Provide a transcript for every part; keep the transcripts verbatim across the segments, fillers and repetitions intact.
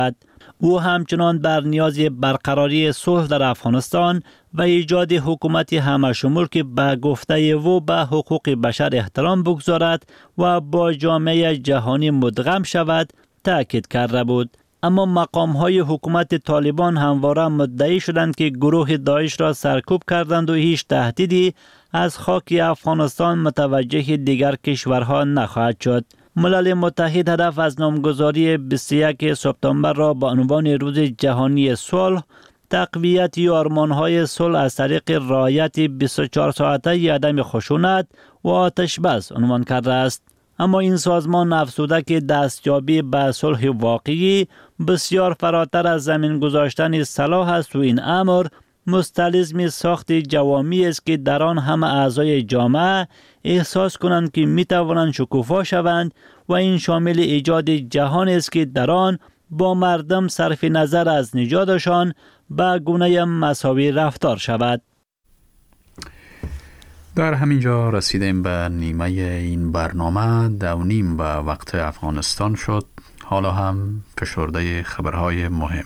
او همچنان بر نیاز برقراری صلح در افغانستان و ایجاد حکومت همه‌شمول که به گفته او به حقوق بشر احترام بگذارد و با جامعه جهانی مدغم شود تأکید کرده بود. اما مقام‌های حکومت طالبان همواره مدعی شدند که گروه داعش را سرکوب کردند و هیچ تهدیدی از خاک افغانستان متوجه دیگر کشورها نخواهد شد. ملل متحد هدف از نامگذاری بیست و یک سپتامبر را با عنوان روز جهانی صلح، تقویت آرمان‌های صلح از طریق رعایت بیست و چهار ساعته عدم خشونت و آتش بس عنوان کرده است. اما این سازمان افزوده که دستیابی به صلح واقعی بسیار فراتر از زمین گذاشتن سلاح است و این امر مستلزم ساخت جوامی است که در آن همه اعضای جامعه احساس کنند که می توانند شکوفا شوند و این شامل ایجاد جهان است که در آن با مردم صرف نظر از نژادشان به گونه مساوی رفتار شود. در همینجا رسیدیم به نیمه این برنامه. دو نیم به وقت افغانستان شد. حالا هم فشرده خبرهای مهم.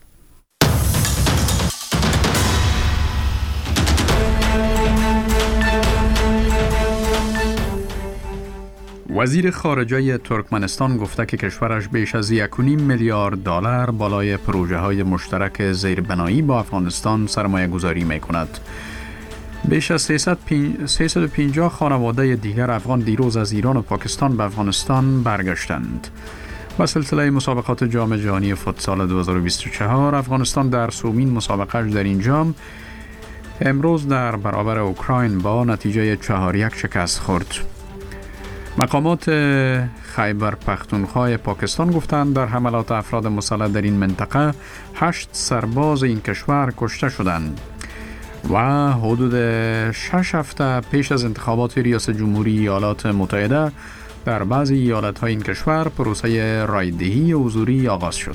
وزیر خارجه ترکمنستان گفته که کشورش بیش از یک و نیم میلیارد دلار بالای پروژه های مشترک زیربنایی با افغانستان سرمایه گذاری می کند. بیش از سیصد و پنجاه خانواده دیگر افغان دیروز از ایران و پاکستان به افغانستان برگشتند. و سلسله مسابقات جام جهانی فوتسال دو هزار و بیست و چهار افغانستان در سومین مسابقه‌اش در این جام امروز در برابر اوکراین با نتیجه چهار یک شکست خورد. مقامات خیبر پختونخوا پاکستان گفتند در حملات افراد مسلح در این منطقه هشت سرباز این کشور کشته شدند. و حدود شش هفته پیش از انتخابات ریاست جمهوری ایالات متحده در بعضی ایالت‌های این کشور پروسه رایدهی حضوری آغاز شد.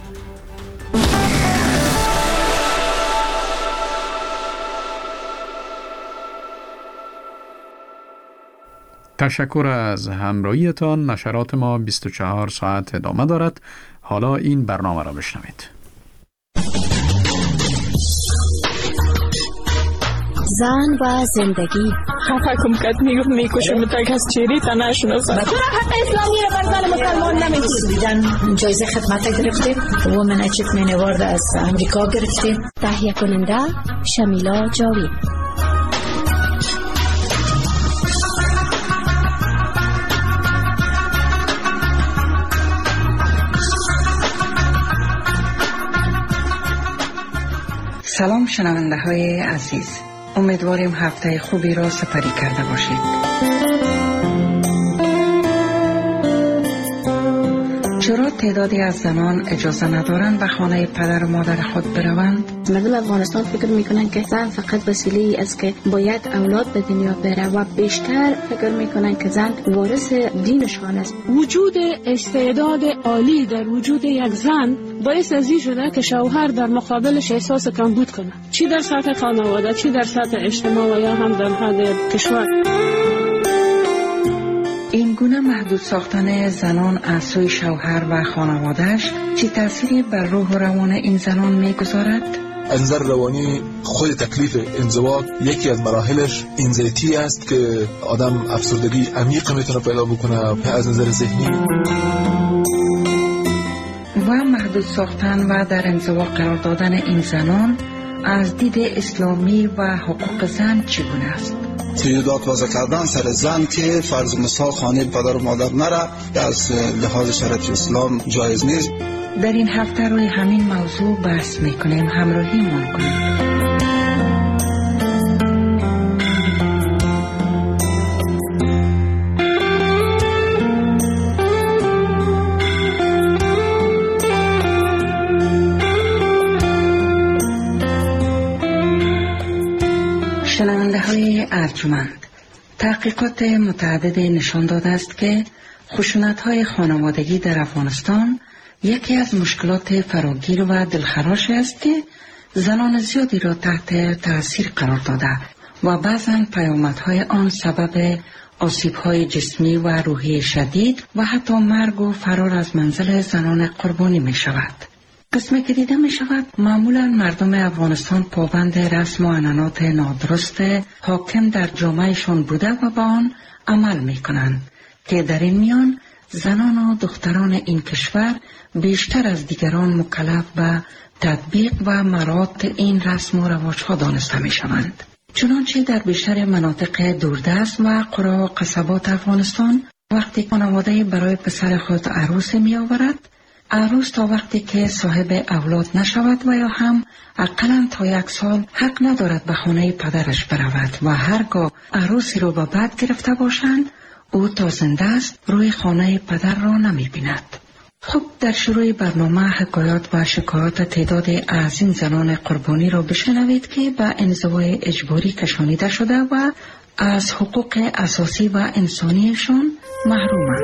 تشکر از همراهیتان. نشرات ما بیست و چهار ساعت ادامه دارد. حالا این برنامه را بشنوید. زن و زندگی. خفه کم کت میگفت میکشم تا کس چیری تا نشناسم. تو را حق اسلامی را بر زن مسلمان نمیدید. دیدن جایزه خدمت گرفتیم. وومن اچیومنت اوارد از امریکا گرفتیم. تهیه کننده شمیلا جاوید. سلام شنونده های عزیز، امیدواریم هفته خوبی را سپری کرده باشید. چرا تعدادی از زنان اجازه ندارند به خانه پدر و مادر خود بروند؟ مردم افغانستان فکر میکنن که زن فقط وسیله است که باید اولاد به دنیا بره و بیشتر فکر میکنن که زن وارث دینشان است. وجود استعداد عالی در وجود یک زن باعث از این شده که شوهر در مقابلش احساس کمبود کنه، چی در سطح خانواده، چی در سطح اجتماع و یا هم در حد کشور. این گونه محدود ساختن زنان از سوی شوهر و خانوادهش چی تأثیری بر روح و روان این زنان میگذارد؟ از نظر روانی خود تکلیف انزواج یکی از مراحلش انزایتی است که آدم افسردگی عمیق میتونه پیدا بکنه از نظر ذهنی. و محدود ساختن و در انزوا قرار دادن این زنان از دید اسلامی و حقوق زن چگونه است؟ تیودات وضع کردن سر زن که فرض مثال خانه پدر و مادر نره از لحاظ شرعی اسلام جایز نیست. در این هفته روی همین موضوع بحث میکنیم. همراهی ما کنید. شنونده های ارجمند، تحقیقات متعدد نشان داده است که خشونت های خانوادگی در افغانستان یکی از مشکلات فراگیر و دلخراش است که زنان زیادی را تحت تاثیر قرار داده و بعضاً پیامدهای آن سبب آسیب‌های جسمی و روحی شدید و حتی مرگ و فرار از منزل زنان قربانی می شود. قسمی که دیده می شود معمولا مردم افغانستان پابند رسم و عنعنات نادرست حاکم در جامعهشان بوده و با آن عمل می کنند که در این میان زنان و دختران این کشور بیشتر از دیگران مکلف به تطبیق و مراعات این رسم و رواج‌ها دانسته می شوند. چنانچه در بیشتر مناطق دوردست و قرى و قصبات افغانستان وقتی خانواده برای پسر خود عروسی می آورد، عروس تا وقتی که صاحب اولاد نشود و یا هم اقلاً تا یک سال حق ندارد به خانه پدرش برود و هرگاه عروسی رو به بد گرفته باشند او تا زنده است روی خانه پدر را نمی بیند. خب در شروع برنامه حکایات و شکایات تعداد از این زنان قربانی را بشنوید که به انزوای اجباری کشانیده شده و از حقوق اساسی و انسانیشان محرومند.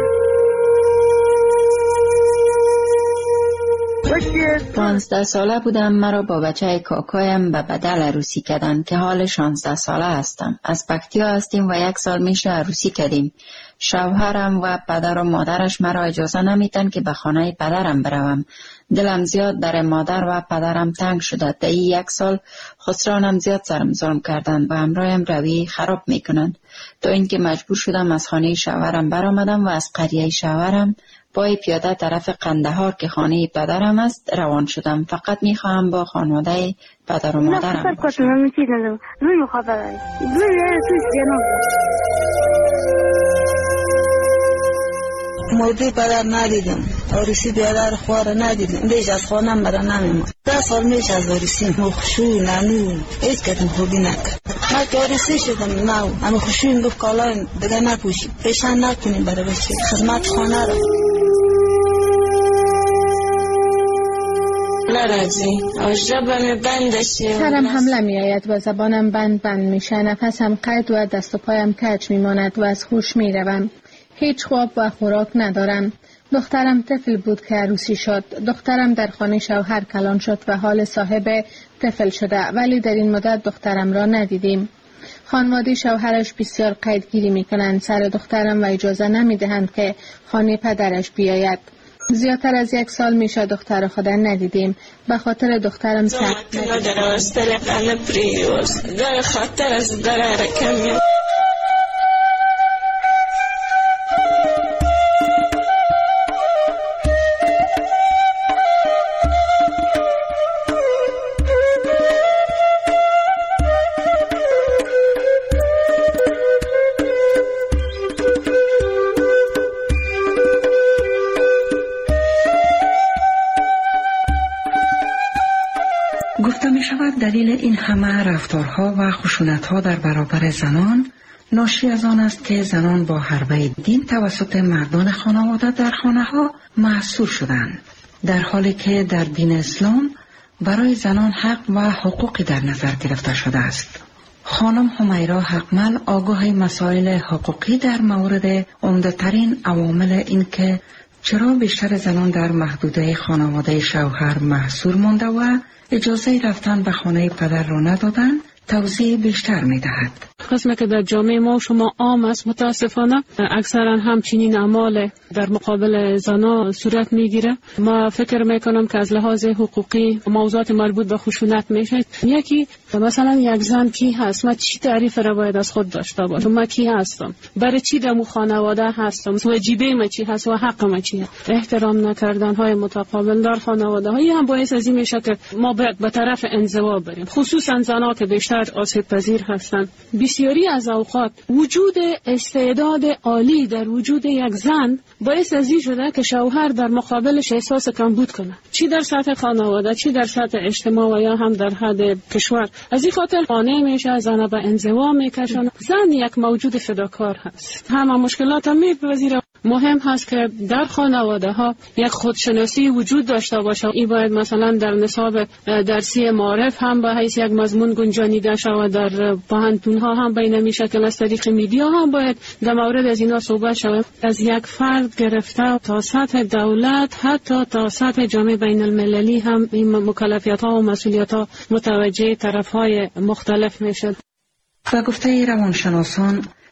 پانزده ساله بودم، مرا با بچه کاکایم به بدل عروسی کردن که حال شانزده ساله هستم. از پکتیا هستیم و یک سال میشه عروسی کردیم. شوهرم و پدر و مادرش مرا اجازه نمیدن که به خانه پدرم بروم. دلم زیاد در مادر و پدرم تنگ شده. در این یک سال خسرانم زیاد سرم ظلم کردند و همراهم روی خراب میکنند تا اینکه مجبور شدم از خانه شوهرم برآمدم و از قریه شوهرم پای پیاده طرف قندهار که خانه پدرم است روان شدم. فقط میخواهم با خانواده پدر و مادرم باشم. موردی پدر ندیدم، عروسی بیادر خواه را ندیدم، بیش از خانم برا نمیمون. ده سال میشه از عروسی مخشو ننو هیچ کتم خوبی نکرد. من که عروسی شدم نو اما خوشویم گفت کالایم دیگه نپوشیم، پیشن نکنیم برای بچه خدمت خانه را. سرم حمله می آید و زبانم بند بند میشه، نفسم قید و دست و پایم کج میماند و از هوش می روم. هیچ خواب و خوراک ندارم. دخترم طفل بود که عروسی شد. دخترم در خانه شوهر کلان شد و حال صاحب طفل شده، ولی در این مدت دخترم را ندیدیم. خانواده شوهرش بسیار قیدگیری می کنند سر دخترم و اجازه نمی دهند که خانه پدرش بیاید. زیادتر از یک سال میشه دختر خود ندیدیم. به خاطر دخترم سخت ندیدیم. دلیل این همه رفتارها و خشونتها در برابر زنان ناشی از آن است که زنان با حربه دین توسط مردان خانواده در خانه ها محصور شدند، در حالی که در دین اسلام برای زنان حق و حقوقی در نظر گرفته شده است. خانم حمیرا حقمل آگاه مسائل حقوقی در مورد عمده‌ترین عوامل این که چرا بیشتر زنان در محدوده خانواده شوهر محصور مانده و اجازه رفتن به خانه پدر را ندادن توضیح بیشتر می دهد. قسمی که در جامعه ما شما عام است متاسفانه اکثرا همچنین اعمال در مقابل زنا صورت می گیره. ما فکر می کنم که از لحاظ حقوقی موضوعات مربوط به خشونت میشه. یکی مثلا یک زن کی هست، من چی تعریف را باید از خود داشته باشم، من کی هستم، برای چی در خانواده هستم، واجبه من چی هست و حق من چی هست. احترام نکردن های متقابل در خانواده های هم باعث از این میشه که ما باید به طرف انزوا بریم، خصوصا زنها که بیشتر آسیب پذیر هستند. بسیاری از اوقات وجود استعداد عالی در وجود یک زن باعث از این شده که شوهر در مقابلش احساس کمبود کنه، چی در سطح خانواده چی در سطح اجتماع و یا هم در حد کشور. از این خاطر قانع میشه زن به انزوا میکشونه. زن یک موجود فداکار هست، همه مشکلات هم میپذیره. مهم هست که در خانواده ها یک خودشناسی وجود داشته باشه. این باید مثلا در نصاب درسی معارف هم به حیث یک مضمون گنجانیده شود، در پوهنتون ها هم بین میشه که از طریق میدیا هم باید در مورد از اینا صحبت شود. از یک فرد گرفته تا سطح دولت حتی تا سطح جامعه بین المللی هم این مکلفیت ها و مسئولیت ها متوجه طرف های مختلف میشه. و گفته روانشناسان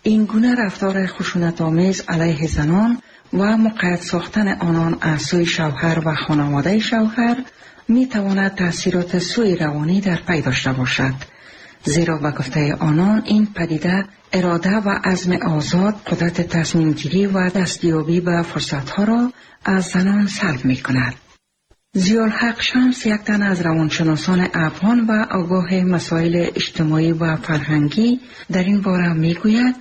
این گونه رفتار خشونت آمیز علیه زنان و مقید ساختن آنان از سوی شوهر و خانواده شوهر می تواند تأثیرات سوء روانی در پی داشته باشد، زیرا به گفته آنان این پدیده اراده و عزم آزاد، قدرت تصمیم گیری و دستیابی به فرصتها را از زنان سلب می کند. ضیاءالحق شمس یک تن از روانشناسان افغان و آگاه مسائل اجتماعی و فرهنگی در این باره می گوید: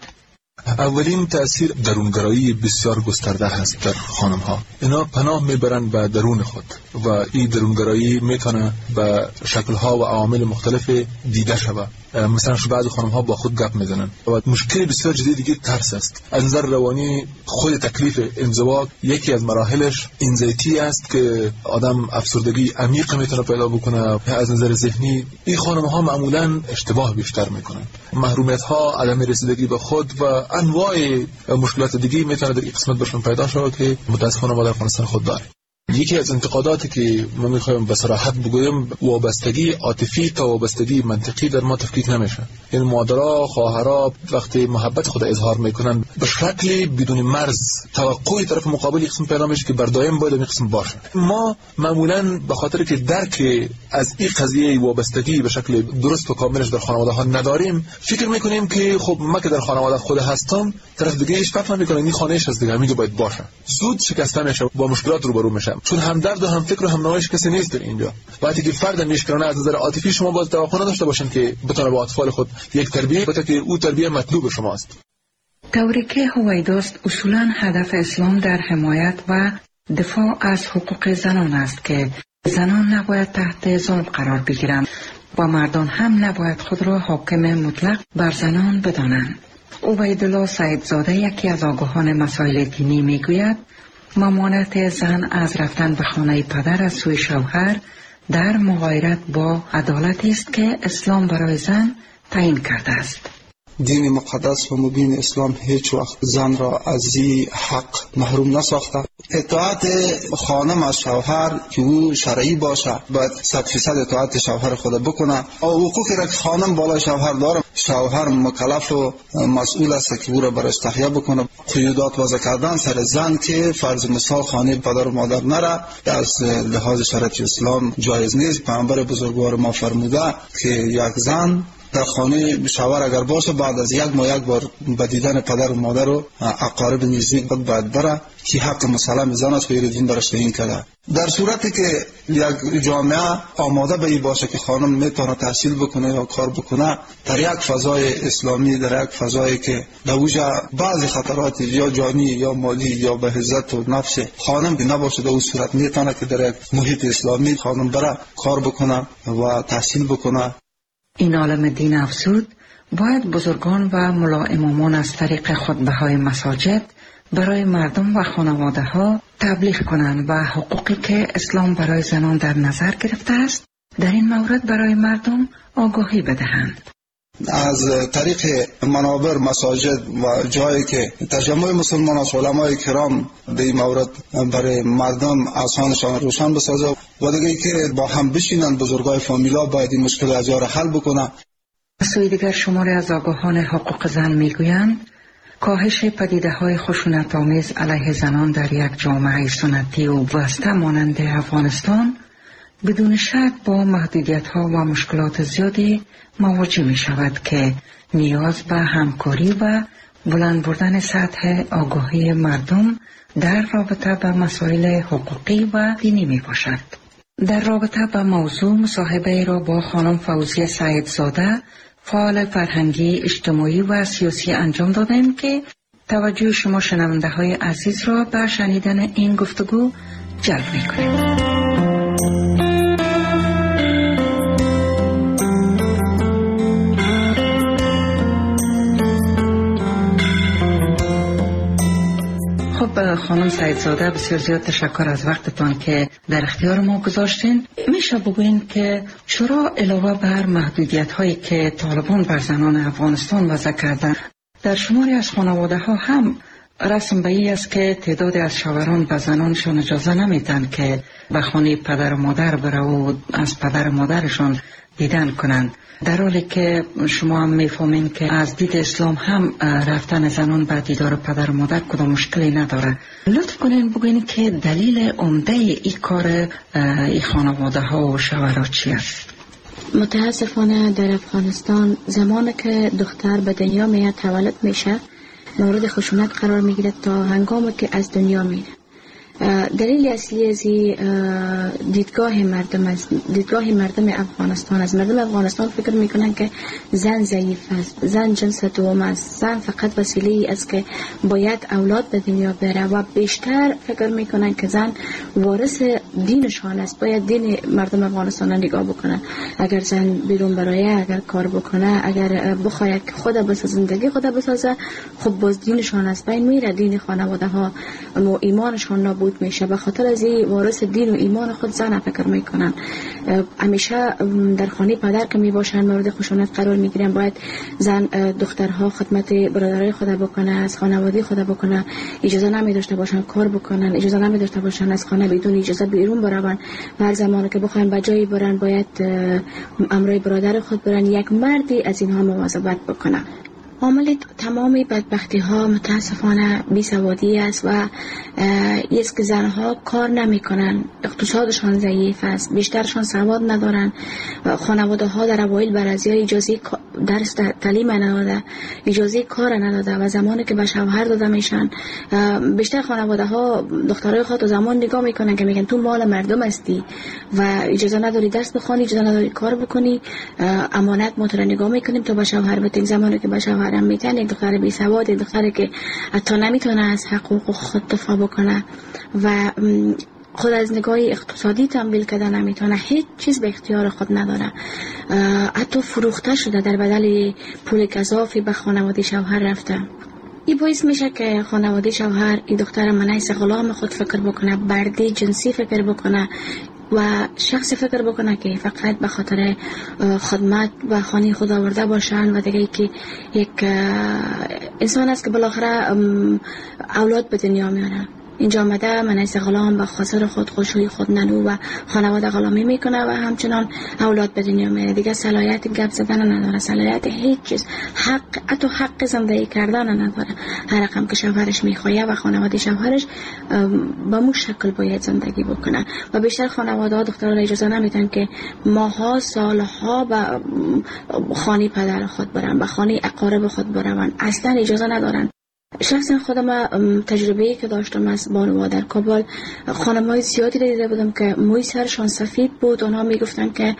اولین تأثیر درونگرایی بسیار گسترده هست در خانم ها. اینا پناه میبرند به درون خود و این درونگرایی میتونه به شکل ها و عوامل مختلف دیده شود. مثلا بعض خانم ها با خود گپ میزنن و مشکل بسیار جدی دیگه ترس است. از نظر روانی خود تکلیف انزوا یکی از مراحلش انزایتی است که آدم افسردگی عمیق میتونه پیدا بکنه. از نظر ذهنی این خانم ها معمولا اشتباه بیشتر میکنن. محرومیت ها، عدم رسیدگی به خود و انواع مشکلات دیگه میتونه در این قسمت برشون پیدا شود که متاسفانه ما در افغانستان خود داریم. یکی از انتقاداتی که ما میخوایم به صراحت بگویم، وابستگی عاطفی تا وابستگی منطقی در ما تفکیک نمیشه. این مادرها، خواهرها وقتی محبت خود اظهار میکنن به شکلی بدون مرز توقعی طرف مقابل قسم پیدا میشه که بر دائم باید این قسم باشه. ما معمولا به خاطر که درک از این قضیه وابستگی به شکل درست و کاملش در خانواده ها نداریم، فکر میکنیم که خب ما که در خانواده خود هستم، طرف دیگه هیچ فکر نمیکنه این خانه‌اش از دیگه همینجا باید باشه. زود شکسته میشه، با مشکلات روبرو میشه، چون همدرد و همفکر و همنوایش کسی نیست در اینجا. وقتی که فرد مشکلانه از نظر عاطفی شما باز توقع نداشته باشین که بتونه با اطفال خود یک تربیت بده که او تربیت مطلوب شماست. طوری که هویداست اصولاً هدف اسلام در حمایت و دفاع از حقوق زنان است که زنان نباید تحت ظلم قرار بگیرند و مردان هم نباید خود را حاکم مطلق بر زنان بدانند. عبیدالله سیدزاده، یکی از آگاهان مسائل دینی، میگوید ممانعت زن از رفتن به خانه پدر از سوی شوهر در مغایرت با عدالتی است که اسلام برای زن تعیین کرده است. دین مقدس و مبین اسلام هیچ وقت زن را از این حق محروم نساخته. اطاعت خانم از شوهر که او شرعی باشه باید صد فیصد اطاعت شوهر خود بکنه. حقوقی را که خانم بالای شوهر داره، شوهر مکلف و مسئول است که او را برش تهیه بکنه. قیودات وضع کردن سر زن که فرض مثال خانه پدر و مادر نره از لحاظ شرعی اسلام جایز نیست. پیامبر بزرگوار ما فرموده که یک زن در خانه شوهر اگر باشه بعد از یک ماه یک بار به دیدن پدر و مادر و اقارب نزدیک خود باید بره که حق مسلم زن است و دین برش تعیین کرده. در صورتی که یک جامعه آماده به این باشه که خانم میتونه تحصیل بکنه یا کار بکنه در یک فضای اسلامی، در یک فضایی که در اوجا بعضی خطرات یا جانی یا مالی یا به عزت و نفس خانم که نباشه، در اون صورت میتونه که در یک محیط اسلامی خانم بره کار بکنه و تحصیل بکنه. این عالم دین افزود باید بزرگان و ملا امامان از طریق خطبه‌های مساجد برای مردم و خانواده ها تبلیغ کنند و حقوقی که اسلام برای زنان در نظر گرفته است در این مورد برای مردم آگاهی بدهند. از طریق منابر، مساجد و جایی که تجمع مسلمان از علمای کرام به این مورد برای مردم اذهانشان روشن بسازه و دیگه که با هم بشینن بزرگای فامیلا باید این مشکل از یار حل بکنه. سوی دیگر شماری از آگاهان حقوق زن میگویند کاهش پدیده‌های خشونت‌آمیز علیه زنان در یک جامعه سنتی و وسطه مانند افغانستان بدون شک با محدودیت‌ها و مشکلات زیادی مواجه می شود که نیاز به همکاری و بلند بردن سطح آگاهی مردم در رابطه با مسائل حقوقی و دینی می باشد. در رابطه با موضوع مصاحبه را با خانم فوزیه سیدزاده، فعال فرهنگی، اجتماعی و سیاسی انجام دادیم که توجه شما شنونده های عزیز را به شنیدن این گفتگو جلب می کنیم. خب خانم سیدزاده، بسیار زیاد تشکر از وقتتان که در اختیار ما گذاشتین. میشه بگوین که چرا علاوه بر محدودیت هایی که طالبان بر زنان افغانستان وضع کردن، در شماری از خانواده ها هم رسم به این است که تعدادی از شوهران به زنانشان اجازه نمیدن که به خانه پدر و مادر بره و از پدر و مادرشان دیدن کنند، در حالی که شما هم میفهمین که از دید اسلام هم رفتن زنان به دیدار پدر و مادر کدام مشکلی نداره. لطف کنین بگوین که دلیل عمده این کار این خانواده ها و شوهرها چی است؟ متاسفانه در افغانستان زمانی که دختر به دنیا میاد تولد میشه مورد خشونت قرار میگیره تا هنگامی که از دنیا میره. دلیل اصلی از دیدگاه مردم است. دیدگاه مردم افغانستان است. مردم افغانستان فکر میکنن که زن ضعیف است، زن جنس دوم است، زن فقط وسیله است که باید اولاد به دنیا بره و بیشتر فکر میکنن که زن وارث دینشان است، باید دین مردم افغانستان نگاه بکنن. اگر زن بیرون برای اگر کار بکنه، اگر بخواد خود بسازه، زندگی خود بسازه، خب باز دینشان است بین میره، دین خانواده ها و ایمانشان نابود میشه. به خاطر از این وارث دین و ایمان خود زن فکر میکنن. همیشه در خانه پدر که میباشن مورد خشونت قرار میگیرن. باید زن دخترها خدمت برادرای خود بکنه، از خانواده خود بکنه، اجازه نمیداشته باشن کار بکنن، اجازه نمیداشته باشن از خانه بدون اجازه بیرون برون. هر زمانی که بخواین به جایی برن باید امرای برادر خود برن. یک مردی از اینها مواظبت بکنه. عامل تمامی بدبختی ها متاسفانه بیسوادی است و است که زنها کار نمی کنن، اقتصادشان ضعیف است، بیشترشان سواد ندارن. خانواده ها در اوایل برازی ها اجازه درس تعلیم نداده، اجازه کار نداده و زمانی که به شوهر داده میشن بیشتر خانواده ها دخترای خود زمان نگاه میکنن که میگن تو مال مردم هستی و اجازه نداری درس بخونی، اجازه نداری کار بکنی، امانت ما تو نگاه میکنیم تو به شوهر بتین. زمانی که به شوهر هم میتن یک دختر بی سواد، یک دختری که حتی نمیتونه از حقوق خود دفاع بکنه و خود از نگاه اقتصادی تنبیل کردن نمیتونه، هیچ چیز به اختیار خود نداره، حتی فروخته شده در بدل پول گزافی به خانواده شوهر رفته. این باعث میشه که خانواده شوهر این دختر منعیس غلام خود فکر بکنه، بردی جنسی فکر بکنه و شخص فکر بکنه که فقط به خاطر خدمت و خانه خود آورده باشن و دیگه که یک انسان است که بالاخره اولاد به دنیا میاره. اینجا آمده منعیس غلام به خاطر خود خوشوی خود ننو و خانواده غلامی میکنه و همچنان اولاد به دنیا میاره. دیگه صلاحیت گپ زدن نداره، صلاحیت هیچ چیز، حق حتی حق زندگی کردن نداره. هر رقم که شوهرش میخواه و خانواده شوهرش به مو شکل باید زندگی بکنه و بیشتر خانواده ها دخترها را اجازه نمیدن که ماها سالها به خانه پدر خود برن، به خانه اقارب خود برن، اصلا اجازه ندارن. شخصا خودم تجربه‌ای که داشتم از بانوها در کابل، خانم‌های زیادی دیده بودم که موی سرشان سفید بود. آنها میگفتن که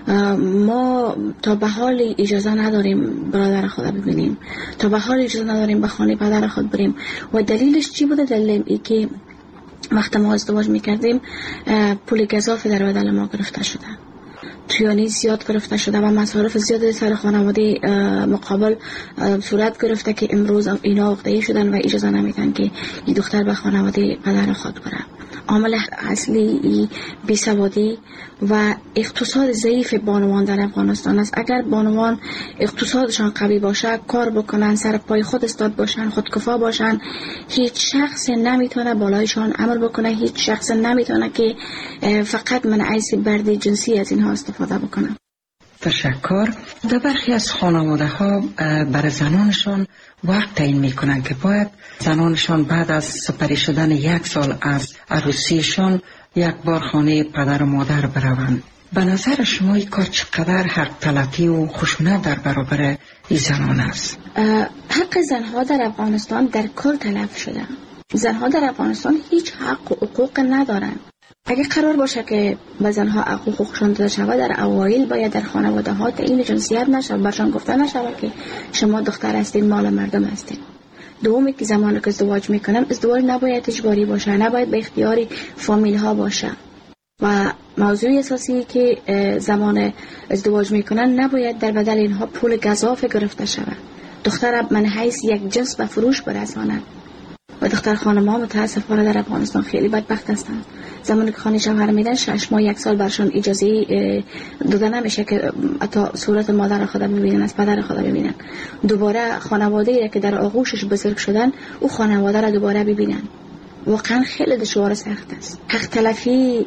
ما تا به حال اجازه نداریم برادر خود ببینیم، تا به حال اجازه نداریم به خانه پدر خود بریم. و دلیلش چی بوده؟ دلیل ای که وقت ما ازدواج میکردیم پول گزافی در بدل ما گرفته شده، تویانی زیاد گرفته شده و مصارف زیاد سر خانواده مقابل صورت گرفته که امروز اینا عقده‌ای شدن و اجازه نمیدن که این دختر به خانواده پدر خود بره. عامل اصلی بیسوادی و اقتصاد ضعیف بانوان در افغانستان است. اگر بانوان اقتصادشان قوی باشه، کار بکنن، سر پای خود استاد باشن، خودکفا باشن، هیچ شخص نمیتونه بالایشان امر بکنه، هیچ شخص نمیتونه که فقط منعیس برد جنسی از اینها استفاده بکنه. تشکر. در برخی از خانواده ها برای زنانشان وقت تعیین میکنن که باید زنانشان بعد از سپری شدن یک سال از عروسیشان یک بار خانه پدر و مادر بروند. به نظر شما این کار چقدر حق تلفی و خشونت در برابر این زنان است؟ حق زنها در افغانستان در کل تلف شده. زنها در افغانستان هیچ حق و حقوق ندارن. اگه قرار باشه که به زنها حقوقشان داده شود، در اوایل باید در خانواده ها تعیین جنسیت نشه، برشان گفته نشه که شما دختر هستین، مال مردم هستین. دومی که زمانی که ازدواج میکنم، ازدواج نباید اجباری باشه، نباید به اختیار فامیل ها باشه و موضوع اساسی که زمان ازدواج میکنن نباید در بدل اینها پول گزافه گرفته شود. دختر من حیث یک جنس به فروش برسانند و دختر خانم ها متاسفانه در افغانستان خیلی بدبخت هستند. زمانی که خانه شوهر میدن شش ماه یک سال برشان اجازه داده نمیشه که حتی صورت مادر خود ببینن، از پدر خود ببینن. دوباره خانواده که در آغوشش بزرگ شدن او خانواده را دوباره ببینن. واقعا خیلی دشوار سخت است. حق تلفی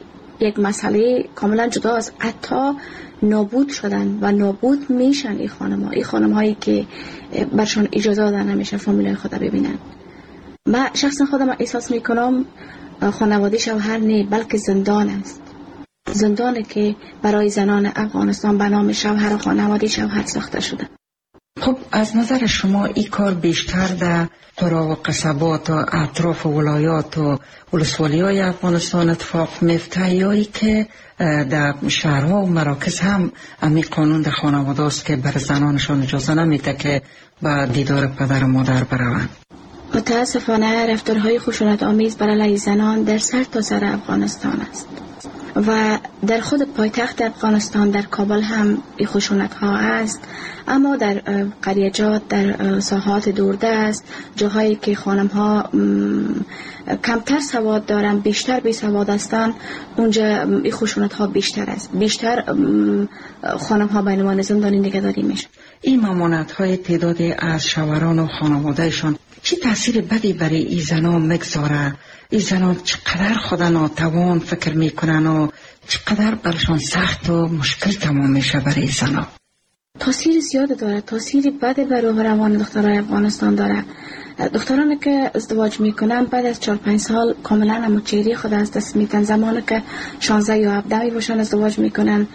یک مسئله کاملا جدا است. حتی نابود شدن و نابود میشن این خانم ها، این خانم هایی که برشان اجازه داده نمیشه فامیلای خود ببینن. من شخصا خودم احساس میکنم خانواده شوهر نه بلکه زندان است، زندانی که برای زنان افغانستان به نام شوهر و خانواده شوهر ساخته شده. خب از نظر شما این کار بیشتر در قرا و قصبات و اطراف ولایات و ولسوالی های افغانستان اتفاق میفته یا ای که در شهرها و مراکز هم امی قانون در خانواده است که بر زنانشان اجازه نمیده که با دیدار پدر و مادر بروند؟ متاسفانه رفتارهای خشونت آمیز بر علیه زنان در سر تا سر افغانستان است و در خود پایتخت افغانستان در کابل هم این خشونت ها است، اما در قریجات، در ساحات دوردست، جاهایی که خانم ها کمتر سواد دارن، بیشتر بی سواد هستن، اونجا این خشونت ها بیشتر است، بیشتر خانم ها به عنوان زندانی نگهداری میشه. این ممانعت های تعدادی از شوهران و خانوادهشان چی تاثیر بدی برای این زنان میگذاره؟ این زنان چقدر خود ناتوان فکر میکنن و چقدر برشان سخت و مشکل تمام میشه برای زنان؟ تاثیر زیاد داره، تاثیر بد بر روح روان دخترای افغانستان داره. دخترانی که ازدواج میکنن بعد از چهار پنج سال کاملا هموچهری خود از دست میدن. زمانی که شانزده یا هفده باشن ازدواج میکنن،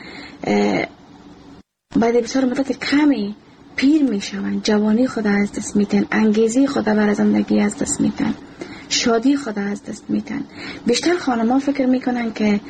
بعد بسیار مدت کمی پیر میشون، جوانی خود از دست میدن، انگیزه خود برای زندگی از دست میدن، شادی خود از دست میدن. بیشتر خانم‌ها فکر میکنن که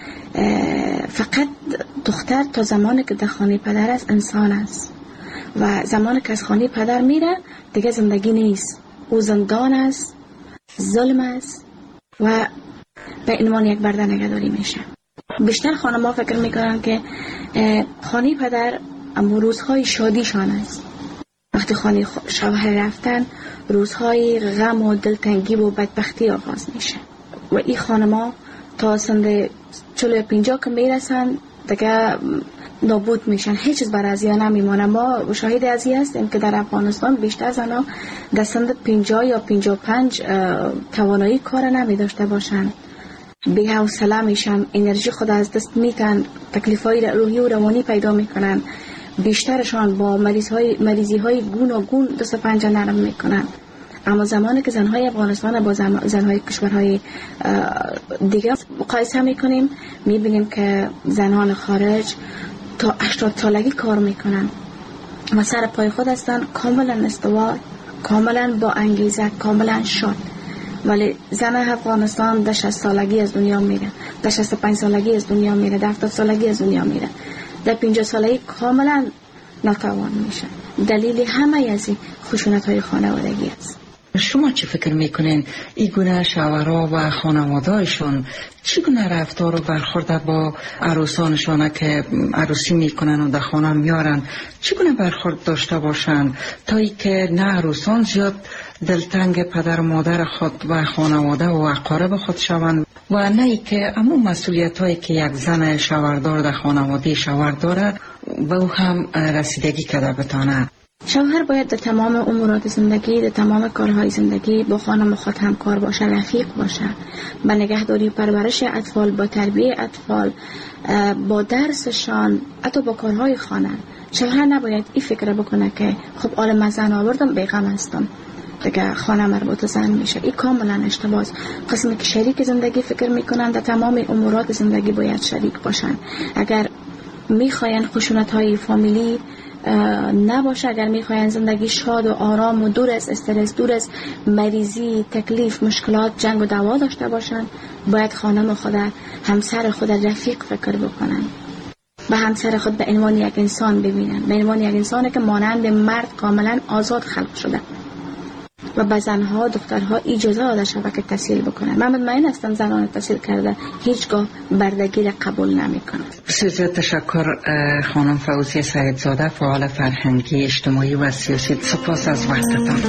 فقط دختر تا زمانی که در خانه پدر است انسان است و زمانی که از خانه پدر میره دیگه زندگی نیست، او زندان است، ظلم است و به عنوان یک برده نگهداری میشه. بیشتر خانم‌ها فکر میکنن که خانه پدر اما روزهای شادیشان است. وقتی خانه شوهر رفتن روزهای غم و دلتنگی و بدبختی آغاز میشه و این خانما تا سن چلو یا پینجا که میرسن دیگه نابود میشن، هیچ چیز برای ازیا نمیمونه. ما شاهد ازی هستیم که در افغانستان بیشتر زنها در سن پینجا یا پینجا پنج توانایی کار نمی داشته باشن، بی حوصله میشن، انرژی خود از دست میتن، تکلیفای روحی و روانی پیدا میکنن. بیشترشان با مریض های مریضی های گون و گون دست پنجه نرم میکنن. اما زمانی که زنهای افغانستان با زنهای کشورهای دیگه مقایسه میکنیم میبینیم که زنان خارج تا هشتاد سالگی کار میکنن و سر پای خود هستن، کاملا استوار، کاملا با انگیزه، کاملا شاد. ولی زن افغانستان در شصت سالگی از دنیا میره، در شصت و پنج سالگی از دنیا میره، در هفتاد سالگی از دنیا میره، در پنجاه سالگی کاملا ناتوان میشه. دلیل همه از خشونت های خانوادگی است. شما چی فکر میکنین این گونه شوهرها و خانواده‌شون چگونه رفتار و برخورد با عروسانشان که عروسی میکنن و در خانه میارن چگونه برخورد داشته باشن تا ای که نه عروسان زیاد دلتنگ پدر و مادر خود و خانواده و اقارب خود شوند و نه ای که همون مسئولیت هایی که یک زن شوهردار در خانواده شوهر داره و او هم رسیدگی کرده بتانه. شوهر باید در تمام امورات زندگی، در تمام کارهای زندگی با خانم خود همکار باشه، رفیق باشه، با نگهداری و پرورش اطفال، با تربیه اطفال، با درسشان، حتی با کارهای خانه. شوهر نباید این فکر بکنه که خب آل من زن آوردم بیغم هستم دیگه خانه مربوط زن میشه. این کاملا اشتباهه. قسمی که شریک زندگی فکر میکنن در تمام امورات زندگی باید شریک باشن. اگر میخواین خشونت های فامیلی نباشه، اگر میخواین زندگی شاد و آرام و دور از استرس، دور از مریضی، تکلیف، مشکلات، جنگ و دعوا داشته باشن، باید خانم خود، همسر خود رفیق فکر بکنن، به همسر خود به عنوان یک انسان ببینن، به عنوان یک انسانی که مانند مرد کاملا آزاد خلق شده و به زنها، دخترها اجازه داده شده که تحصیل بکنن. من مطمئن هستم زنان تحصیل کرده هیچگاه بردگی را قبول نمی کنند. بسیار تشکر خانم فوزیه سعیدزاده، فعال فرهنگی، اجتماعی و سیاسی. سپاس از وقتتان.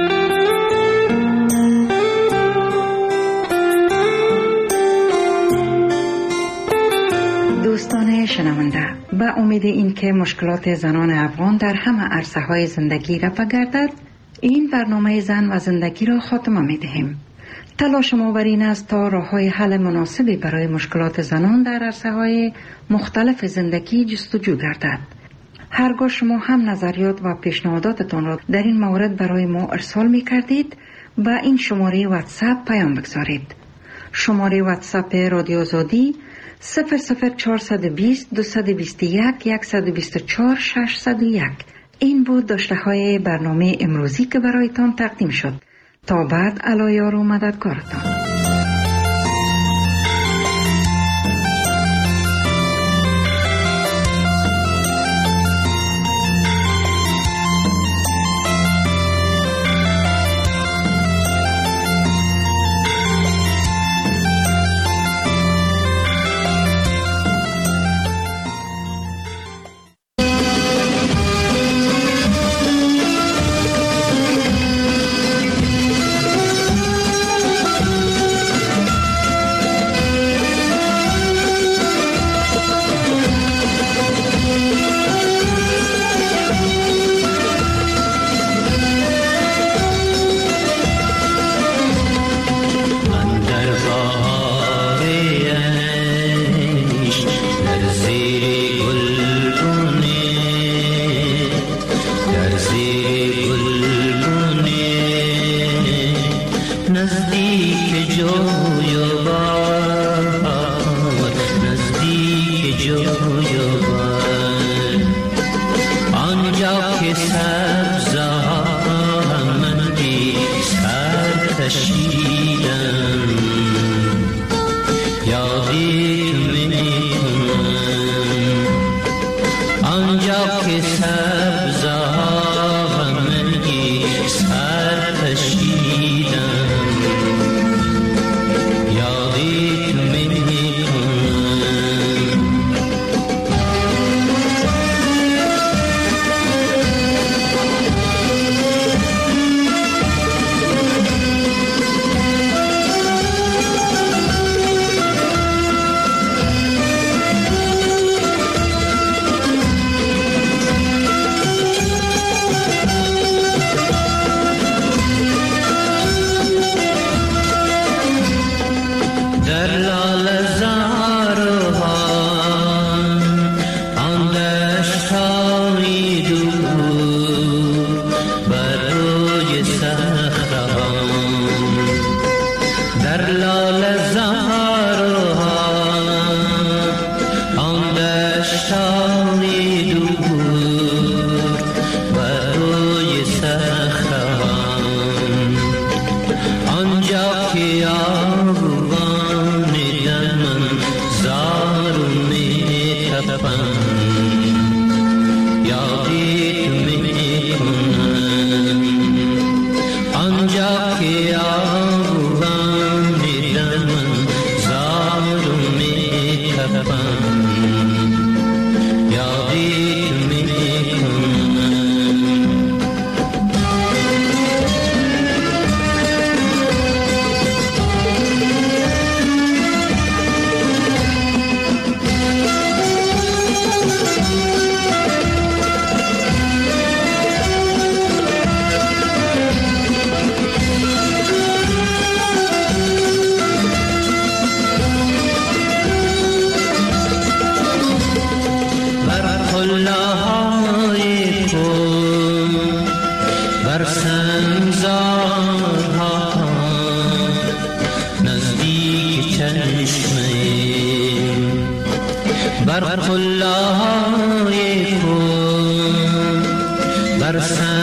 دوستان شنونده، به امید اینکه مشکلات زنان افغان در همه عرصه های زندگی رفع گردد، این برنامه زن و زندگی را خاتمه می دهیم. تلاش ما بر این است تا راه‌های حل مناسبی برای مشکلات زنان در عرصه‌های مختلف زندگی جستجو گردد. هرگاه شما هم نظریات و پیشنهاداتتان را در این مورد برای ما ارسال می کردید، با این شماره واتساپ پیام بگذارید. شماره واتساپ رادیو آزادی صفر صفر چهارصد و بیست دویست و بیست و یک صد و بیست و چهار ششصد و یک. این بود داشته های برنامه امروزی که برایتان تقدیم شد. تا بعد علایار و مددکارتان. بر خلای کن بر